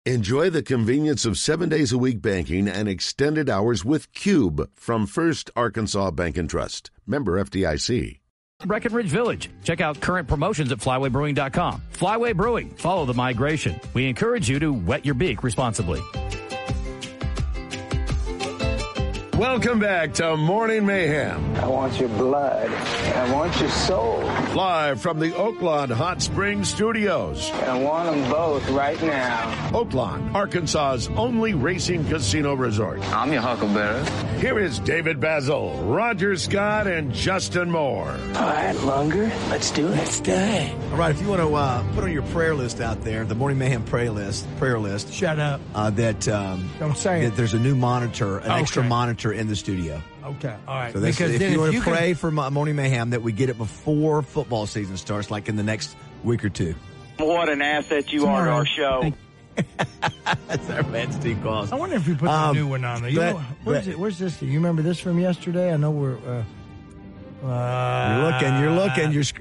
Enjoy the convenience of 7 days a week banking and extended hours with Cube from First Arkansas Bank and Trust. Member FDIC. Breckenridge Village. Check out current promotions at flywaybrewing.com. Flyway Brewing. Follow the migration. We encourage you to wet your beak responsibly. Welcome back to Morning Mayhem. I want your blood. I want your soul. Live from the Oaklawn Hot Springs Studios. I want them both right now. Oaklawn, Arkansas's only racing casino resort. I'm your huckleberry. Here is David Basil, Roger Scott, and Justin Moore. All right, Lunger, let's do it. Let's do it. All right, if you want to put on your prayer list out there, the Morning Mayhem prayer list. Shut up. Don't say it. That there's a new monitor, an extra monitor in the studio. Okay, all right. So if you want to pray for Morning Mayhem, that we get it before football season starts, like in the next week or two. What an asset you are to our show. That's our man, Steve Qualls. I wonder if we put the new one on there. Where's this? You remember this from yesterday? I know we're. You're looking. You're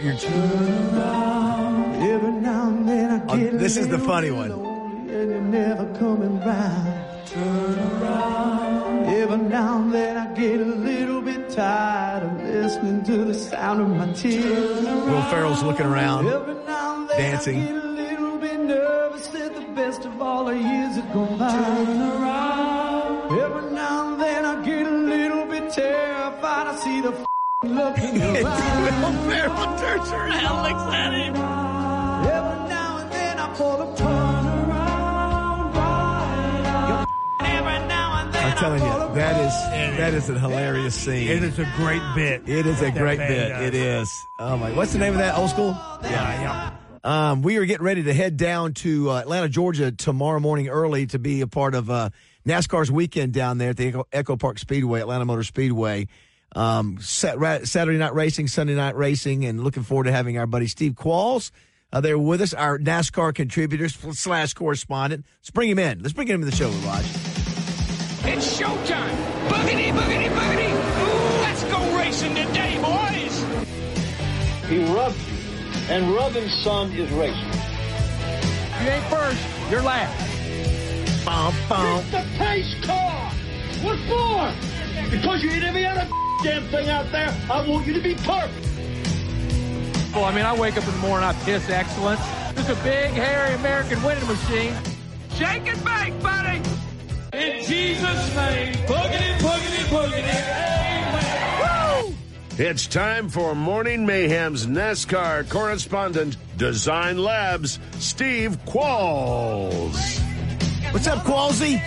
Every now and then I get this is the funny one. And you're never coming back. Turn around. Every now and then I get a little bit tired of listening to the sound of my tears. Will Ferrell's looking around, Every now and then dancing. I get a little bit nervous that the best of all the years have gone by. Turn around. Every now and then I get a little bit terrified. I see the look in your eyes. Will Ferrell turns around, looks at him. Every now and then I pull a turn around, right. Every now and then I'm telling you, that is a hilarious scene. It is a great bit. It is a great bit. It is. Oh my! What's the name of that? Old School. Yeah. We are getting ready to head down to Atlanta, Georgia tomorrow morning early to be a part of NASCAR's weekend down there at the Echo Park Speedway, Atlanta Motor Speedway. Saturday night racing, Sunday night racing, and looking forward to having our buddy Steve Qualls there with us, our NASCAR contributor / correspondent. Let's bring him in. Let's bring him into the show, Raj. It's showtime. Boogity, boogity, boogity. Ooh, let's go racing today, boys. He rubbed you, and rubbing some is racing. You ain't first, you're last. It's the pace car. What for? Because you hit every other damn thing out there, I want you to be perfect. Well, I mean, I wake up in the morning, I piss excellence. This is a big, hairy American winning machine. Shake and bake, buddy. In Jesus' name, boogity, boogity, boogity. Amen. Woo! It's time for Morning Mayhem's NASCAR correspondent, Design Labs, Steve Qualls. What's up, Qualsy?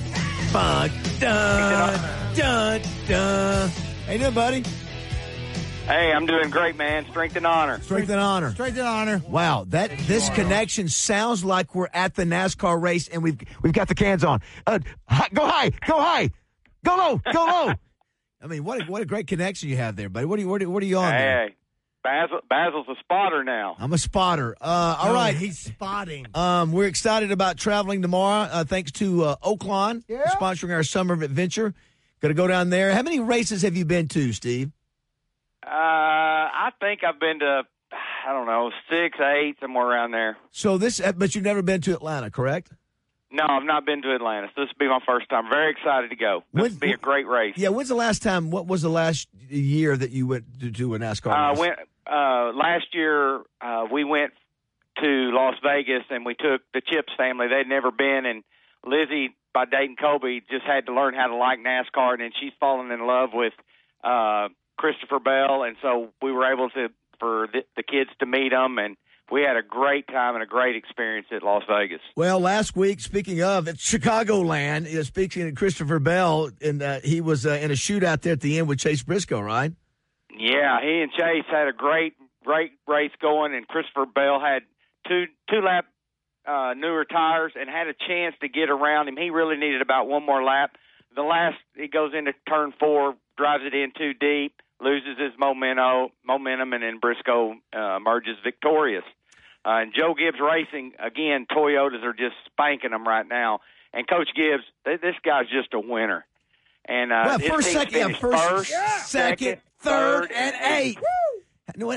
Dun. How you doing, buddy? Hey, I'm doing great, man. Strength and honor. Strength and honor. Strength and honor. Wow, this connection sounds like we're at the NASCAR race and we've got the cans on. Go high, go low. I mean, what a great connection you have there, buddy. What are you on there? Hey, Basil's a spotter now. I'm a spotter. All right, he's spotting. We're excited about traveling tomorrow. Thanks to Oaklawn sponsoring our summer adventure. Going to go down there. How many races have you been to, Steve? I think I've been to, 6, 8, somewhere around there. So but you've never been to Atlanta, correct? No, I've not been to Atlanta, so this will be my first time. Very excited to go. This will be a great race. Yeah, when's the last time, what was the last year that you went to do a NASCAR race? Last year, we went to Las Vegas, and we took the Chips family. They'd never been, and Lizzie, by dating Kobe, just had to learn how to like NASCAR, and then she's fallen in love with Christopher Bell, and so we were able for the kids to meet him, and we had a great time and a great experience at Las Vegas. Well, last week, speaking of, it's Chicagoland, speaking of Christopher Bell, and he was in a shootout there at the end with Chase Briscoe, right? Yeah, he and Chase had a great race going, and Christopher Bell had two lap newer tires and had a chance to get around him. He really needed about one more lap. He goes into turn 4, drives it in too deep, loses his momentum, and then Briscoe emerges victorious. And Joe Gibbs Racing, again, Toyotas are just spanking them right now. And Coach Gibbs, this guy's just a winner. And first, second, third, and 8.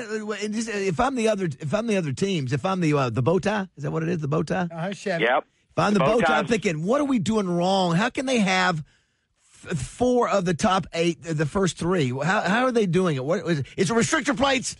If I'm the other teams, if I'm the bow tie, is that what it is? The bow tie? Chevy. Yep. If Behind the bow bow tie, I'm ties. thinking, what are we doing wrong? How can they have 4 of the top 8, the first 3? How are they doing it? What is it? It's a restrictor plates.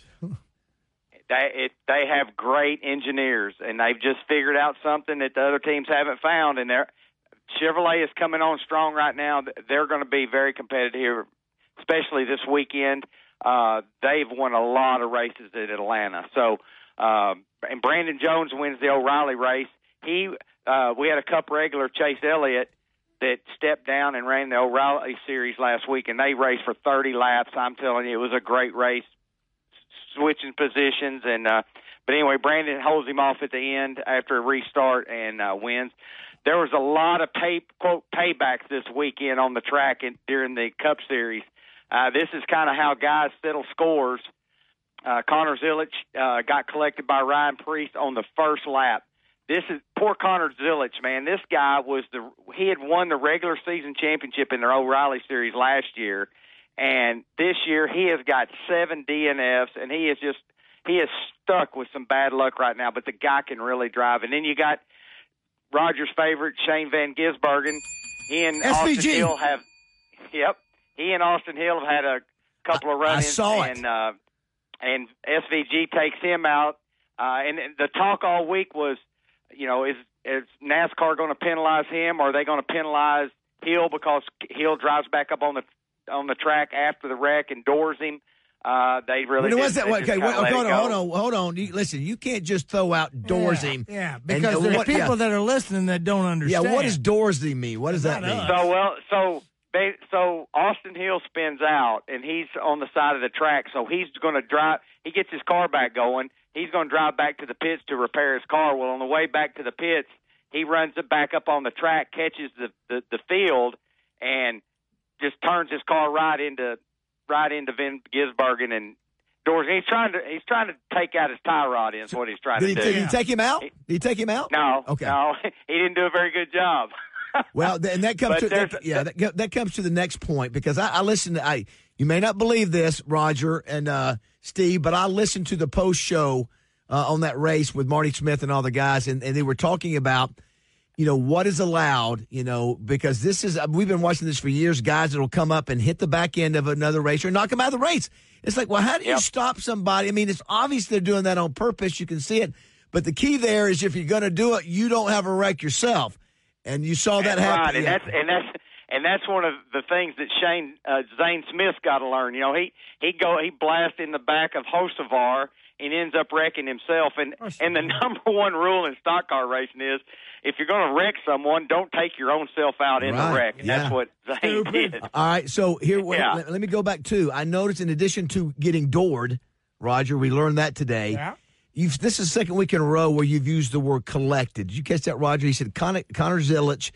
They have great engineers, and they've just figured out something that the other teams haven't found. And Chevrolet is coming on strong right now. They're going to be very competitive here, especially this weekend. They've won a lot of races at Atlanta. So, and Brandon Jones wins the O'Reilly race. We had a Cup regular, Chase Elliott, that stepped down and ran the O'Reilly Series last week, and they raced for 30 laps. I'm telling you, it was a great race, switching positions. And but anyway, Brandon holds him off at the end after a restart and wins. There was a lot of quote paybacks this weekend on the track during the Cup Series. This is kind of how guys settle scores. Connor Zilic got collected by Ryan Preece on the first lap. This is poor Connor Zilic, man. This guy he had won the regular season championship in the O'Reilly Series last year, and this year he has got 7 DNFs, and he is stuck with some bad luck right now. But the guy can really drive. And then you got Roger's favorite, Shane Van Gisbergen. He and SVG. Austin Hill have, he and Austin Hill have had a couple of run-ins. I saw it. And SVG takes him out. And the talk all week was, is NASCAR going to penalize him, or are they going to penalize Hill because Hill drives back up on the track after the wreck and doors him? They really hold on. Listen, you can't just throw out doors him. Yeah, because there's people that are listening that don't understand. Yeah, what does doors him mean? What does that mean? So Austin Hill spins out, and he's on the side of the track, so he's going to drive. He gets his car back going. He's going to drive back to the pits to repair his car. Well, on the way back to the pits, he runs it back up on the track, catches the field, and just turns his car right into Van Gisbergen and doors. He's trying to take out his tie rod. Is what he's trying to do. Did he take him out? Did he take him out? No. Okay. No, he didn't do a very good job. Well, and that comes that comes to the next point, because I listened to you may not believe this, Roger and Steve, but I listened to the post show on that race with Marty Smith and all the guys, and they were talking about what is allowed, because we've been watching this for years. Guys that'll come up and hit the back end of another race or knock them out of the race. It's like, well, how do you stop somebody? I mean, it's obvious they're doing that on purpose. You can see it, but the key there is if you're going to do it, you don't have a wreck yourself. And you saw that happen. Right, and that's one of the things that Zane Smith's got to learn. He blasts in the back of Hocevar and ends up wrecking himself. And the number one rule in stock car racing is, if you're going to wreck someone, don't take your own self out in the wreck. And that's what Zane did. All right, so here, let me go back to. I noticed in addition to getting doored, Roger, we learned that today. Yeah. This is the second week in a row where you've used the word collected. Did you catch that, Roger? He said Connor Zilic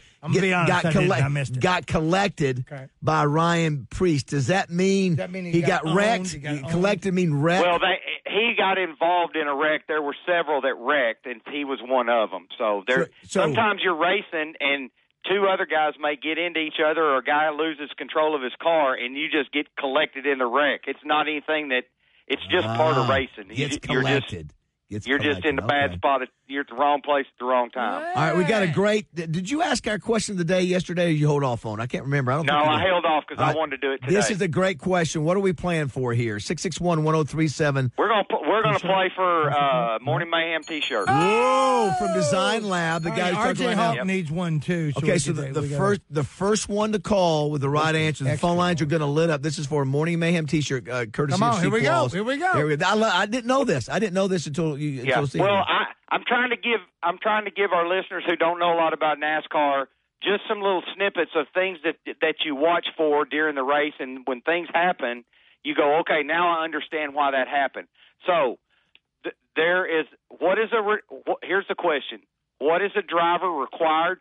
got collected by Ryan Preece. Does that mean he got wrecked? Collected mean wrecked? Well, he got involved in a wreck. There were several that wrecked, and he was one of them. So sometimes you're racing, and 2 other guys may get into each other, or a guy loses control of his car, and you just get collected in the wreck. It's not anything that – it's just part of racing. You're just in the bad spot. You're at the wrong place at the wrong time. All right, we got a great. Did you ask our question of the day yesterday, or did you hold off on? I can't remember. I held off because I wanted to do it today. This is a great question. What are we playing for here? 661-1037. We're gonna play for Morning Mayhem T-shirt. Whoa, from Design Lab. The guy who's RJ Hawk needs one too. Okay, so the first one to call with the right answer. The phone lines are going to lit up. This is for a Morning Mayhem T-shirt, courtesy of Steve Claus. Here we go. I didn't know this. I didn't know this until you. Well, I'm trying to give our listeners who don't know a lot about NASCAR just some little snippets of things that you watch for during the race, and when things happen, you go, okay, now I understand why that happened. So here's the question: what is a driver required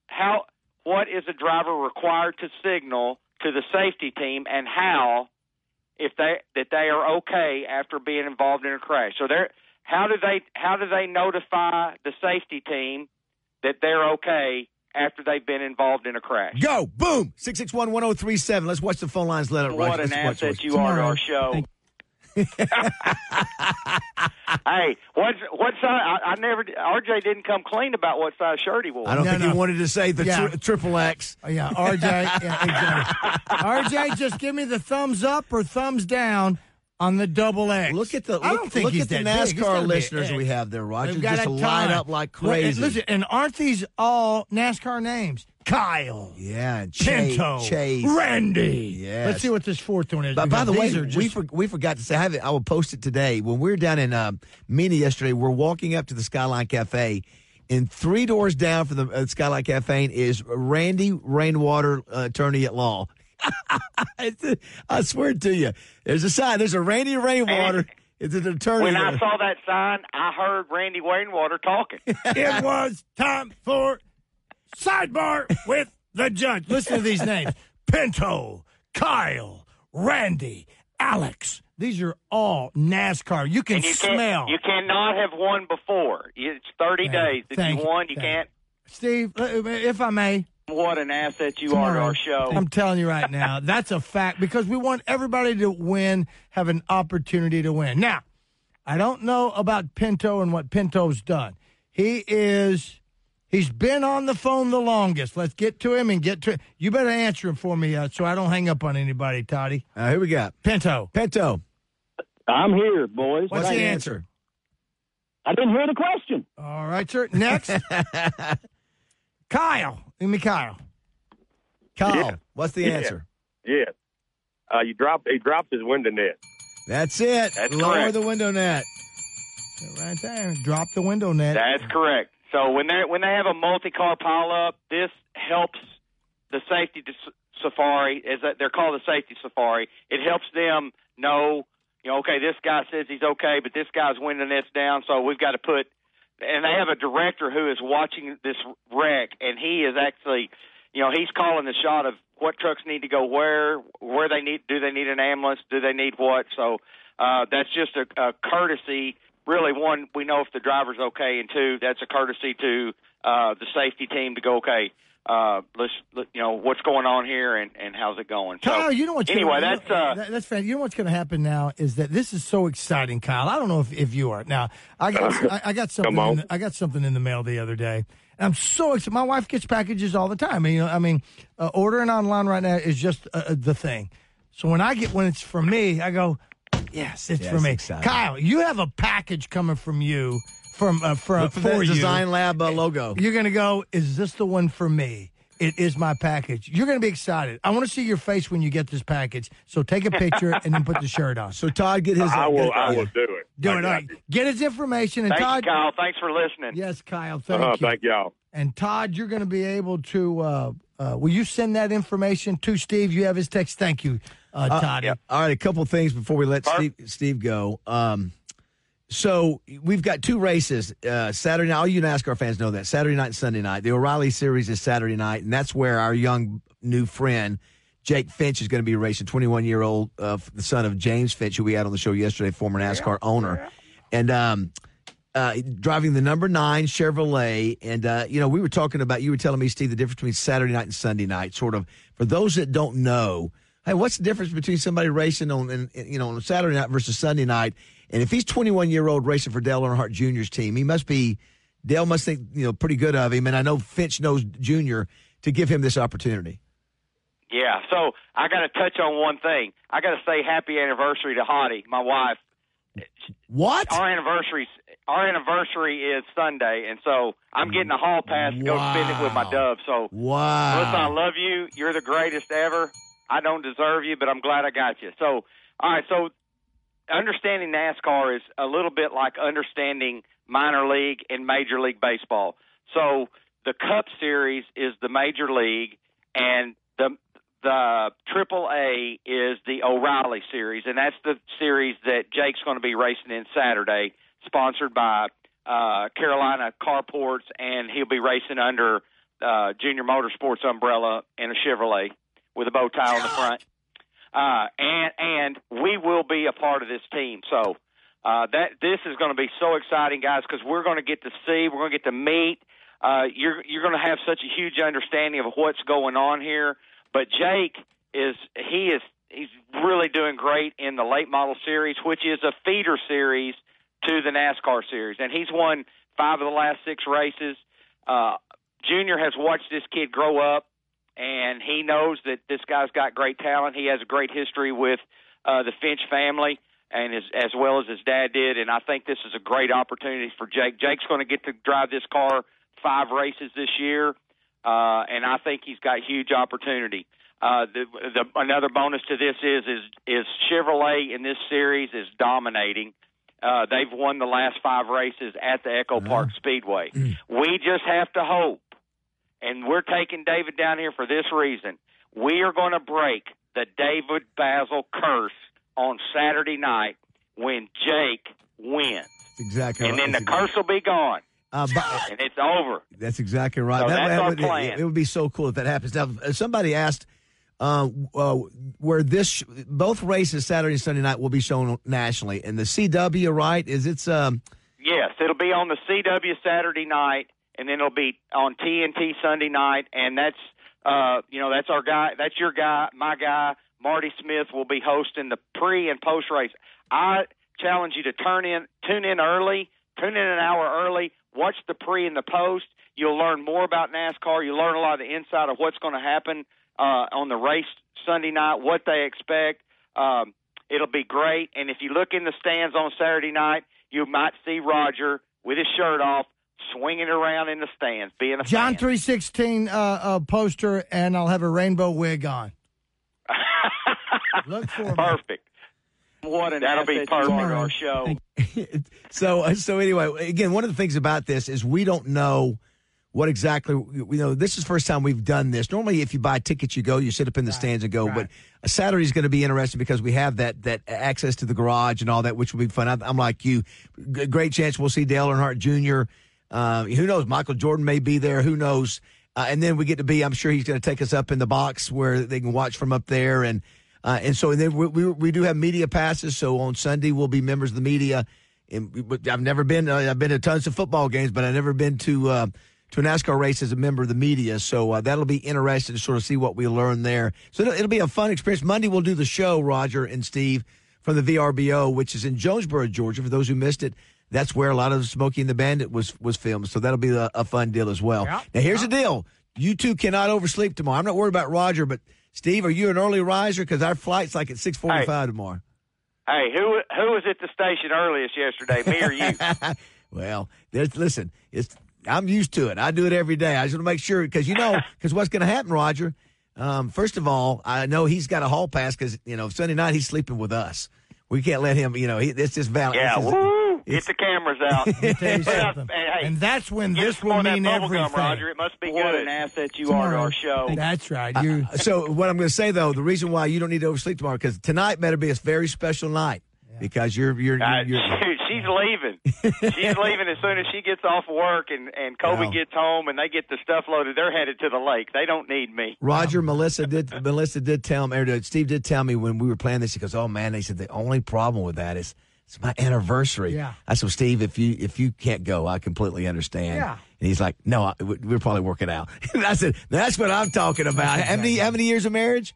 to signal to the safety team, and how if they are okay after being involved in a crash? So how do they notify the safety team that they're okay after they've been involved in a crash? Go! Boom! 661-1037. Let's watch the phone lines let it right. What an asset you are to our show. Hey, what size? I never. RJ didn't come clean about what size shirt he wore. I don't think he wanted to say the triple X. Oh, yeah, RJ. Yeah, exactly. RJ, just give me the thumbs up or thumbs down on the double X. Look at the I don't think he's the that big. NASCAR listeners we have there, Roger. Just line up like crazy. Listen, and aren't these all NASCAR names? Kyle. Yeah, and Pinto. Chase. Randy. Yes. Let's see what this fourth one is. But by the way, just... we forgot to say, I will post it today. When we were down in Mena yesterday, we're walking up to the Skyline Cafe, and 3 doors down from the Skyline Cafe is Randy Rainwater, attorney at law. I swear to you, there's a sign. There's a Randy Rainwater. It's an attorney. When I saw that sign, I heard Randy Rainwater talking. It was time for Sidebar with the judge. Listen to these names: Pinto, Kyle, Randy, Alex. These are all NASCAR. You can smell. You cannot have won before. It's 30 days. If you won, you can't. Steve, if I may. What an asset you are to our show. I'm telling you right now, that's a fact, because we want everybody to win, have an opportunity to win. Now, I don't know about Pinto and what Pinto's done. He's been on the phone the longest. Let's get to him and get to it. You better answer him for me so I don't hang up on anybody, Toddy. Who we got? Pinto. I'm here, boys. What's the answer? I didn't hear the question. All right, sir. Next. Kyle. Give me Kyle. What's the answer? Yeah. He drops his window net. That's it. That's Lower correct. the window net. Right there. Drop the window net. That's correct. So when they have a multi-car pileup, this helps the safety safari, they're called the safety safari. It helps them know, okay, this guy says he's okay, but this guy's window net's down, so we've got to put. And they have a director who is watching this wreck, and he is actually, he's calling the shot of what trucks need to go where they need. Do they need an ambulance? Do they need what? So that's just a courtesy. Really, one, we know if the driver's okay, and two, that's a courtesy to the safety team to go, okay, what's going on here and how's it going? So, Kyle, you know what's that's fair. You know what's going to happen now is that this is so exciting, Kyle. I don't know if you are. Now, I got something. I got something in the mail the other day. And I'm so excited. My wife gets packages all the time. Ordering online right now is just the thing. So when it's for me, I go, yes, it's for me. Exciting. Kyle, you have a package coming from you for you. Design Lab logo. You're going to go, is this the one for me? It is my package. You're going to be excited. I want to see your face when you get this package. So take a picture and then put the shirt on. So Todd, get his. I will do it. Do it. All right. Get his information. And Thank Todd, you, Kyle. Thanks for listening. Yes, Kyle. Thank you. Thank y'all. And Todd, you're going to be able to. Will you send that information to Steve? You have his text. Thank you, Todd. Yeah. All right, a couple things before we let Steve go. So we've got 2 races Saturday night. All you NASCAR fans know that. Saturday night and Sunday night. The O'Reilly Series is Saturday night, and that's where our young new friend Jake Finch is going to be racing, 21-year-old, the son of James Finch, who we had on the show yesterday, former NASCAR owner. And driving the number 9 Chevrolet. And, we were talking about, you were telling me, Steve, the difference between Saturday night and Sunday night, sort of. For those that don't know, hey, what's the difference between somebody racing on Saturday night versus Sunday night? And if he's 21-year-old racing for Dale Earnhardt Jr.'s team, Dale must think, pretty good of him. And I know Finch knows Jr. to give him this opportunity. Yeah, so I got to touch on one thing. I got to say happy anniversary to Hottie, my wife. What? Our anniversary is Sunday, and so I'm getting a hall pass to go spend it with my dove. So, wow. Listen, I love you. You're the greatest ever. I don't deserve you, but I'm glad I got you. So, all right, so understanding NASCAR is a little bit like understanding minor league and Major League Baseball. So the Cup Series is the Major League, and the AAA is the O'Reilly Series, and that's the series that Jake's going to be racing in Saturday, sponsored by Carolina Carports, and he'll be racing under Junior Motorsports umbrella in a Chevrolet with a bow tie on the front. And we will be a part of this team. So this is going to be so exciting, guys, because we're going to get to see, we're going to get to meet. You're going to have such a huge understanding of what's going on here. But Jake is he's really doing great in the late model series, which is a feeder series to the NASCAR series. And he's won 5 of the last 6 races. Junior has watched this kid grow up, and he knows that this guy's got great talent. He has a great history with the Finch family, and as well as his dad did. And I think this is a great opportunity for Jake. Jake's going to get to drive this car 5 races this year, and I think he's got huge opportunity. Another bonus to this is Chevrolet in this series is dominating. They've won the last 5 races at the Echo Park Speedway. We just have to hope, and we're taking David down here for this reason. We are going to break the David Basil curse on Saturday night when Jake wins. Exactly. And then the curse will be gone. And it's over. That's exactly right. So that's our plan. It would be so cool if that happens. Now, somebody asked where both races Saturday and Sunday night will be shown nationally. And the CW, right? Yes, it'll be on the CW Saturday night, and then it'll be on TNT Sunday night. And that's that's our guy. That's your guy. My guy, Marty Smith, will be hosting the pre and post race. I challenge you to tune in early. Tune in an hour early. Watch the pre and the post. You'll learn more about NASCAR. You'll learn a lot of the inside of what's going to happen on the race Sunday night, what they expect. It'll be great. And if you look in the stands on Saturday night, you might see Roger with his shirt off swinging around in the stands, being a John fan. 3:16 poster, and I'll have a rainbow wig on. Look for me. Perfect. That'll be perfect on our show. So anyway, again, one of the things about this is we don't know what exactly, this is the first time we've done this. Normally, if you buy tickets, you sit up in the stands and go. Right. But Saturday is going to be interesting because we have that access to the garage and all that, which will be fun. I'm like you. Great chance we'll see Dale Earnhardt Jr. Who knows? Michael Jordan may be there. Who knows? And then we get to be, I'm sure he's going to take us up in the box where they can watch from up there. And then we do have media passes. So on Sunday, we'll be members of the media. And I've never been, I've been to tons of football games, but I've never been to a NASCAR race as a member of the media. So that'll be interesting to sort of see what we learn there. So it'll be a fun experience. Monday, we'll do the show, Roger and Steve, from the VRBO, which is in Jonesboro, Georgia. For those who missed it, that's where a lot of Smokey and the Bandit was filmed. So that'll be a fun deal as well. Yep. Now, here's the deal. You two cannot oversleep tomorrow. I'm not worried about Roger, but Steve, are you an early riser? Because our flight's like at 6:45 tomorrow. Hey, who was at the station earliest yesterday, me or you? Well, listen, I'm used to it. I do it every day. I just want to make sure because what's going to happen, Roger? First of all, I know he's got a hall pass because Sunday night he's sleeping with us. We can't let him. It's just valid. Yeah. Get the cameras out. And that's when this will mean everything. Roger. It must be what an asset you are to our show. That's right. So what I'm going to say, though, the reason why you don't need to oversleep tomorrow, because tonight better be a very special night. Yeah. Because you're she's leaving. She's leaving as soon as she gets off work and Kobe gets home and they get the stuff loaded. They're headed to the lake. They don't need me. Roger, Melissa did tell me, or Steve did tell me when we were planning this. He goes, "Oh man," they said the only problem with that is it's my anniversary. Yeah. I said, Steve, if you can't go, I completely understand. Yeah. And he's like, no, we'll probably work it out. And I said, that's what I'm talking about. Exactly. How many years of marriage?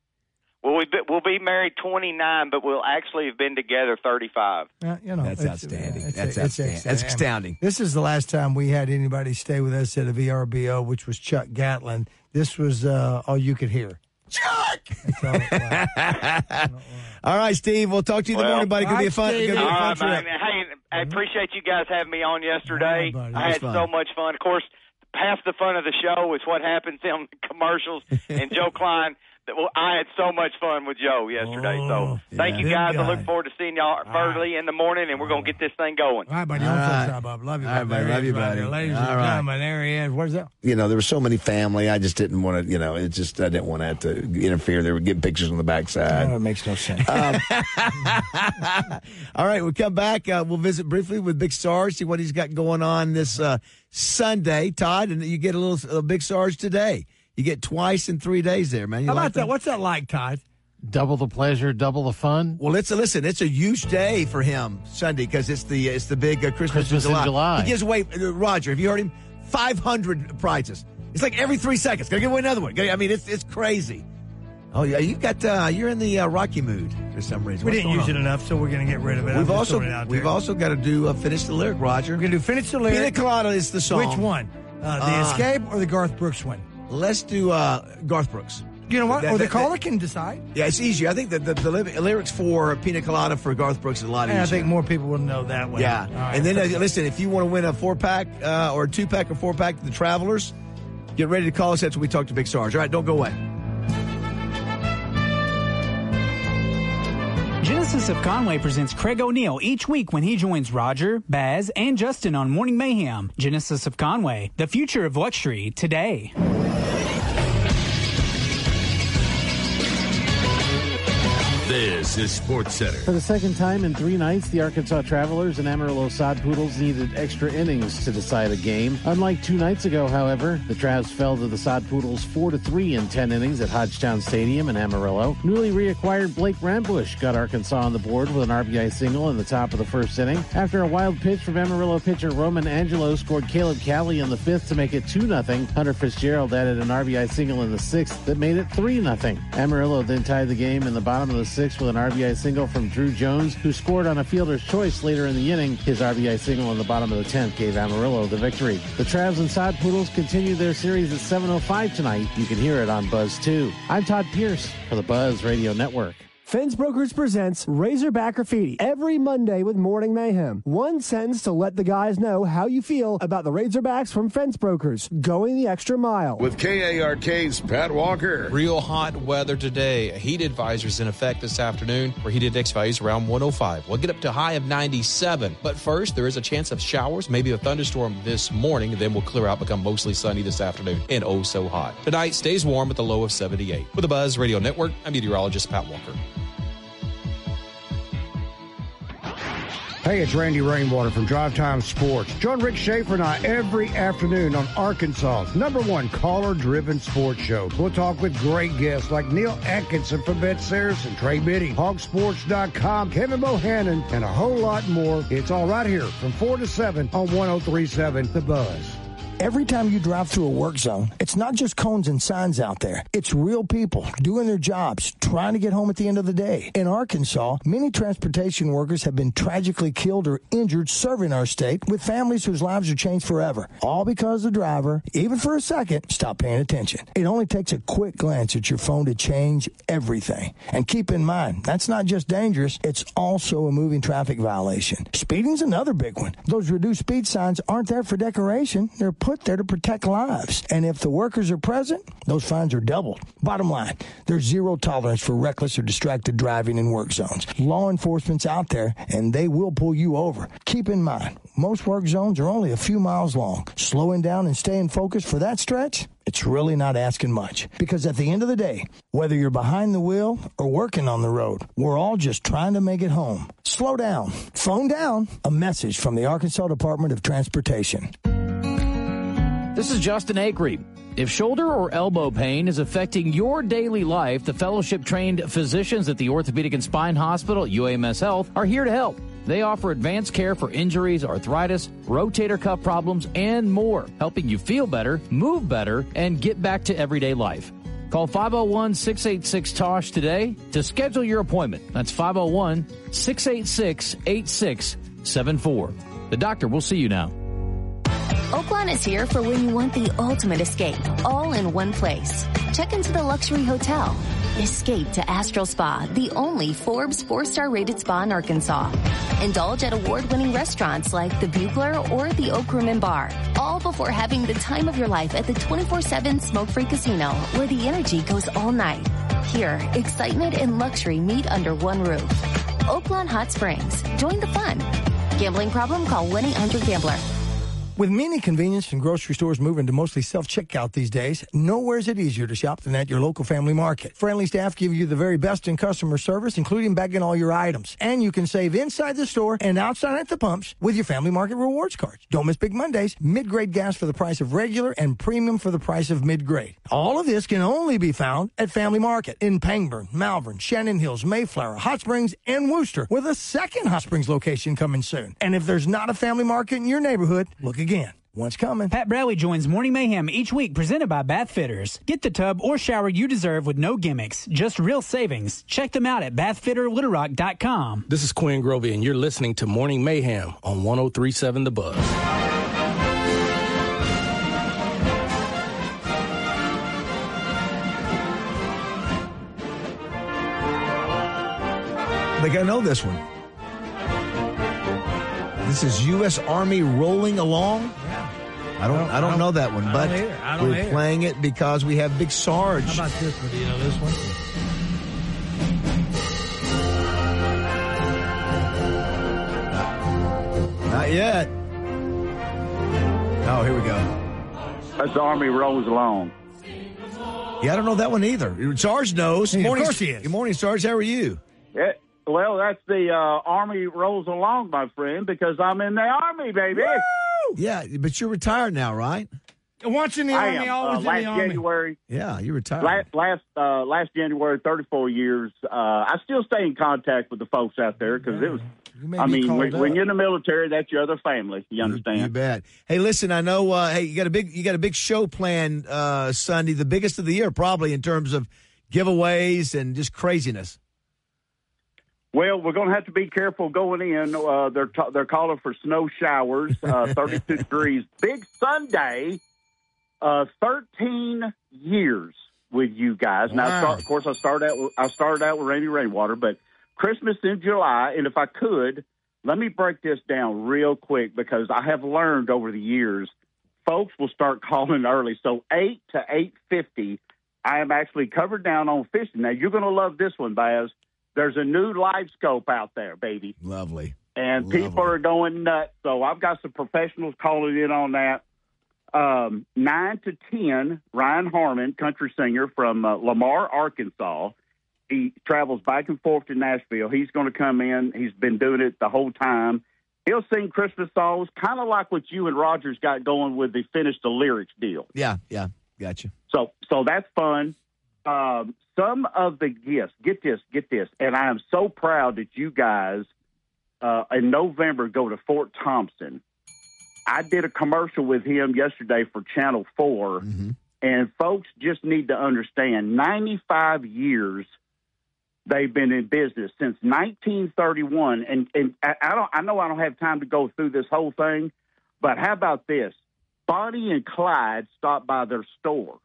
Well, we'll be married 29, but we'll actually have been together 35. That's outstanding. That's outstanding. That's astounding. This is the last time we had anybody stay with us at a VRBO, which was Chuck Gatlin. This was all you could hear. Chuck! All right, Steve. We'll talk to you in the morning, buddy. Could be a fun trip. Hey, I appreciate you guys having me on yesterday. I had so much fun. Of course, half the fun of the show is what happens in commercials. And Joe Klein, I had so much fun with Joe yesterday. So thank you guys. I look forward to seeing y'all early in the morning, and we're going to get this thing going. All right, buddy. Bob. Love you, buddy. All right, buddy. Love you, buddy. Ladies and gentlemen, there he is. Where's that? There was so many family. I just didn't want to, I didn't want to have to interfere. They were getting pictures on the backside. It makes no sense. All right, we'll come back. We'll visit briefly with Big Sarge, see what he's got going on this Sunday, Todd, and you get a Big Sarge today. You get twice in 3 days there, man. How about that? What's that like, Todd? Double the pleasure, double the fun. Well, it's a huge day for him Sunday because it's the big Christmas in July. He gives away, Roger, have you heard him? 500 prizes. It's like every 3 seconds. Gotta give away another one. It's crazy. Oh yeah, you got you're in the Rocky mood for some reason. We didn't use it enough, so we're going to get rid of it. We've also got to do Finish the Lyric, Roger. We're going to do Finish the Lyric. Pina Colada is the song. Which one? The Escape or the Garth Brooks one? Let's do Garth Brooks. You know what? The caller can decide. Yeah, it's easier. I think that the lyrics for Pina Colada for Garth Brooks is a lot easier. I think more people will know that one. Yeah. Right. And then, listen, if you want to win a 4-pack or a 2-pack or 4-pack to the Travelers, get ready to call us. That's when we talk to Big Sarge. All right, don't go away. Genesis of Conway presents Craig O'Neill each week when he joins Roger, Baz, and Justin on Morning Mayhem. Genesis of Conway, the future of luxury today. This is Sports Center. For the second time in 3 nights, the Arkansas Travelers and Amarillo Sod Poodles needed extra innings to decide a game. Unlike 2 nights ago, however, the Travs fell to the Sod Poodles 4-3 in 10 innings at Hodgetown Stadium in Amarillo. Newly reacquired Blake Rambush got Arkansas on the board with an RBI single in the top of the first inning. After a wild pitch from Amarillo pitcher Roman Angelo scored Caleb Calley in the 5th to make it 2-0. Hunter Fitzgerald added an RBI single in the 6th that made it 3-0. Amarillo then tied the game in the bottom of the 6th with an RBI single from Drew Jones, who scored on a fielder's choice later in the inning. His RBI single in the bottom of the 10th gave Amarillo the victory. The Travs and Sod Poodles continue their series at 7:05 tonight. You can hear it on Buzz 2. I'm Todd Pierce for the Buzz Radio Network. Fence Brokers presents Razorback Graffiti every Monday with Morning Mayhem. One sentence to let the guys know how you feel about the Razorbacks from Fence Brokers, going the extra mile. With KARK's Pat Walker. Real hot weather today. A heat advisory is in effect this afternoon for heat index values around 105. We'll get up to a high of 97. But first, there is a chance of showers, maybe a thunderstorm this morning. Then we'll clear out, become mostly sunny this afternoon, and oh so hot. Tonight stays warm with a low of 78. With the Buzz Radio Network, I'm meteorologist Pat Walker. Hey, it's Randy Rainwater from Drive Time Sports. Join Rick Schaefer and I every afternoon on Arkansas's #1 caller-driven sports show. We'll talk with great guests like Neil Atkinson from Bet Saracen, Trey Biddy, Hogsports.com, Kevin Bohannon, and a whole lot more. It's all right here from 4 to 7 on 103.7 The Buzz. Every time you drive through a work zone, it's not just cones and signs out there. It's real people doing their jobs, trying to get home at the end of the day. In Arkansas, many transportation workers have been tragically killed or injured serving our state, with families whose lives are changed forever. All because the driver, even for a second, stopped paying attention. It only takes a quick glance at your phone to change everything. And keep in mind, that's not just dangerous, it's also a moving traffic violation. Speeding's another big one. Those reduced speed signs aren't there for decoration. They're put there to protect lives. And if the workers are present, those fines are doubled. Bottom line, there's zero tolerance for reckless or distracted driving in work zones. Law enforcement's out there, and they will pull you over. Keep in mind, most work zones are only a few miles long. Slowing down and staying focused for that stretch, it's really not asking much. Because at the end of the day, whether you're behind the wheel or working on the road, we're all just trying to make it home. Slow down. Phone down. A message from the Arkansas Department of Transportation. This is Justin Acree. If shoulder or elbow pain is affecting your daily life, the fellowship-trained physicians at the Orthopedic and Spine Hospital at UAMS Health are here to help. They offer advanced care for injuries, arthritis, rotator cuff problems, and more, helping you feel better, move better, and get back to everyday life. Call 501-686-TOSH today to schedule your appointment. That's 501-686-8674. The doctor will see you now. Oaklawn is here for when you want the ultimate escape, all in one place. Check into the luxury hotel. Escape to Astral Spa, the only Forbes 4-star rated spa in Arkansas. Indulge at award-winning restaurants like the Bugler or the Oak Room and Bar, all before having the time of your life at the 24/7 smoke-free casino, where the energy goes all night. Here, excitement and luxury meet under one roof. Oaklawn Hot Springs. Join the fun. Gambling problem? Call 1-800-GAMBLER. With many convenience and grocery stores moving to mostly self-checkout these days, nowhere is it easier to shop than at your local family market. Friendly staff give you the very best in customer service, including bagging all your items. And you can save inside the store and outside at the pumps with your family market rewards cards. Don't miss Big Mondays. Mid-grade gas for the price of regular and premium for the price of mid-grade. All of this can only be found at Family Market in Pangburn, Malvern, Shannon Hills, Mayflower, Hot Springs, and Wooster, with a second Hot Springs location coming soon. And if there's not a Family Market in your neighborhood, look again. One's coming. Pat Bradley joins Morning Mayhem each week, presented by Bath Fitters. Get the tub or shower you deserve with no gimmicks, just real savings. Check them out at bathfitterlittlerock.com. This is Quinn Grovey, and you're listening to Morning Mayhem on 103.7 The Buzz. They got to know this one. This is U.S. Army Rolling Along. Yeah. I don't know that one, but we're playing it because we have Big Sarge. How about this one? Do you know this one? Not yet. Oh, here we go. That's the Army Rolls Along. Yeah, I don't know that one either. Sarge knows. Of course he is. Good morning, Sarge. How are you? Yeah, well, that's the Army Rolls Along, my friend, because I'm in the Army, baby. Woo! Yeah, but you're retired now, right? Once in the Army, always in the Army. January. Yeah, you're retired. Last January, 34 years. I still stay in contact with the folks out there because it was. I mean, when you're in the military, that's your other family. You understand? You bet. Hey, listen, I know. Hey, you got a big show planned Sunday, the biggest of the year, probably in terms of giveaways and just craziness. Well, we're going to have to be careful going in. They're calling for snow showers, 32 degrees. Big Sunday, 13 years with you guys. Now, of course, I started out with Rainy Rainwater, but Christmas in July. And if I could, let me break this down real quick because I have learned over the years, folks will start calling early. So 8 to 8:50, I am actually covered down on fishing. Now, you're going to love this one, Baz. There's a new live scope out there, baby. Lovely. And people are going nuts. So I've got some professionals calling in on that. 9 to 10, Ryan Harmon, country singer from Lamar, Arkansas. He travels back and forth to Nashville. He's going to come in. He's been doing it the whole time. He'll sing Christmas songs, kind of like what you and Rogers got going with the Finish the Lyrics deal. Yeah, gotcha. So that's fun. Some of the gifts, get this, and I am so proud that you guys in November go to Fort Thompson. I did a commercial with him yesterday for Channel 4, and folks just need to understand, 95 years they've been in business, since 1931, and I know I don't have time to go through this whole thing, but how about this? Bonnie and Clyde stopped by their store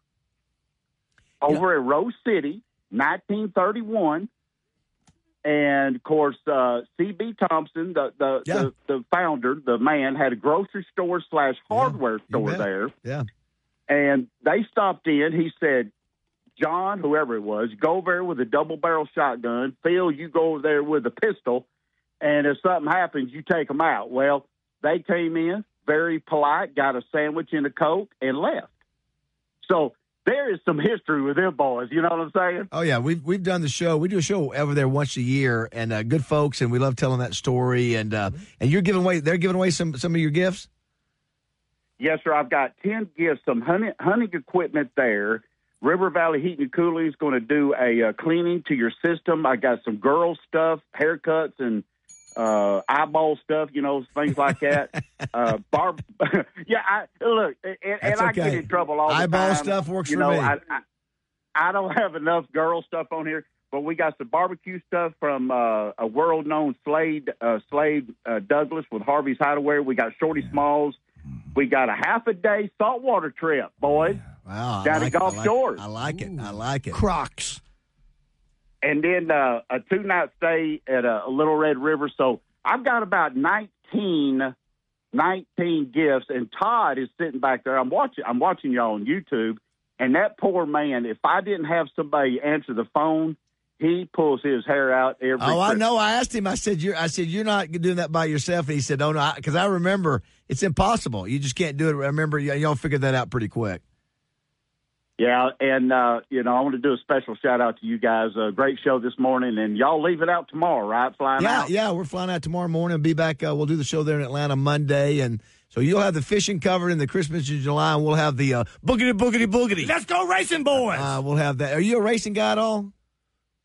over at Rose City, 1931, and of course, C.B. Thompson, the founder, the man, had a grocery store / hardware store there. Yeah, and they stopped in. He said, "John, whoever it was, go over there with a double-barrel shotgun. Phil, you go over there with a pistol, and if something happens, you take them out." Well, they came in very polite, got a sandwich and a Coke, and left. So there is some history with them boys. You know what I'm saying? Oh, yeah. We've done the show. We do a show over there once a year, and good folks, and we love telling that story. And you're giving away, they're giving away some of your gifts? Yes, sir. I've got 10 gifts, some hunting equipment there. River Valley Heating and Cooling is going to do a cleaning to your system. I got some girl stuff, haircuts, and eyeball stuff, things like that. Look, and I get in trouble all the time. Eyeball stuff works for me. I don't have enough girl stuff on here, but we got some barbecue stuff from a world-known Slade Douglas with Harvey's Hideaway. We got Shorty Smalls. We got a half-a-day saltwater trip, boys. Wow, down at Gulf Shores. I like it. Crocs. And then a 2-night stay at a Little Red River. So I've got about 19 gifts, and Todd is sitting back there. I'm watching y'all on YouTube, and that poor man, if I didn't have somebody answer the phone, he pulls his hair out every Christmas. I know. I asked him. I said, you're not doing that by yourself. And he said, "Oh no," because I remember it's impossible. You just can't do it. I remember y'all figured that out pretty quick. Yeah, and, I want to do a special shout-out to you guys. Great show this morning, and y'all leave it out tomorrow, right, flying out? Yeah, we're flying out tomorrow morning. We'll be back. We'll do the show there in Atlanta Monday, and so you'll have the fishing covered in the Christmas in July, and we'll have the boogity, boogity, boogity. Let's go racing, boys! We'll have that. Are you a racing guy at all?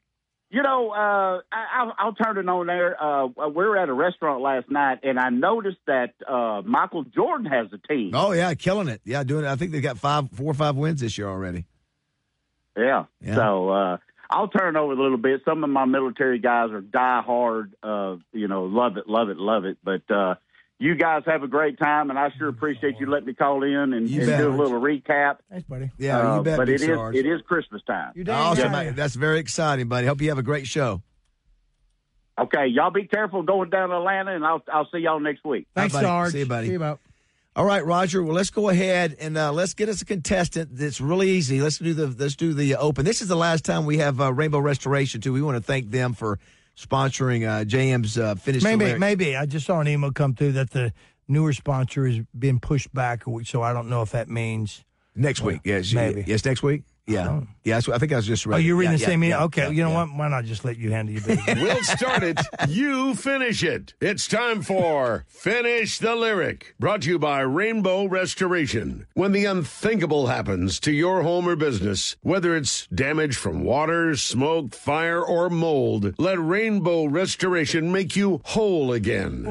I'll turn it on there. We were at a restaurant last night, and I noticed that Michael Jordan has a team. Oh, yeah, killing it. Yeah, doing it. I think they got 4 or 5 wins this year already. Yeah. So I'll turn it over a little bit. Some of my military guys are diehard, love it. But you guys have a great time, and I sure appreciate you letting me call in and do a little recap. Thanks, buddy. Yeah, you bet. But it is Christmas time. Awesome, mate. That's very exciting, buddy. Hope you have a great show. Okay, y'all be careful going down to Atlanta, and I'll see y'all next week. Thanks, buddy. Sarge. See you, buddy. See you, Bob. All right, Roger. Well, let's go ahead and let's get us a contestant that's really easy. Let's do the open. This is the last time we have Rainbow Restoration too. We want to thank them for sponsoring JM's Finish. Maybe. I just saw an email come through that the newer sponsor has been pushed back a week, so I don't know if that means next week. Yes, maybe. Yes, next week. Yeah. Yeah, I think I was just ready. Oh, you're reading the same email? Yeah, okay, you know what? Why not just let you handle your business? We'll start it. You finish it. It's time for Finish the Lyric. Brought to you by Rainbow Restoration. When the unthinkable happens to your home or business, whether it's damage from water, smoke, fire, or mold, let Rainbow Restoration make you whole again.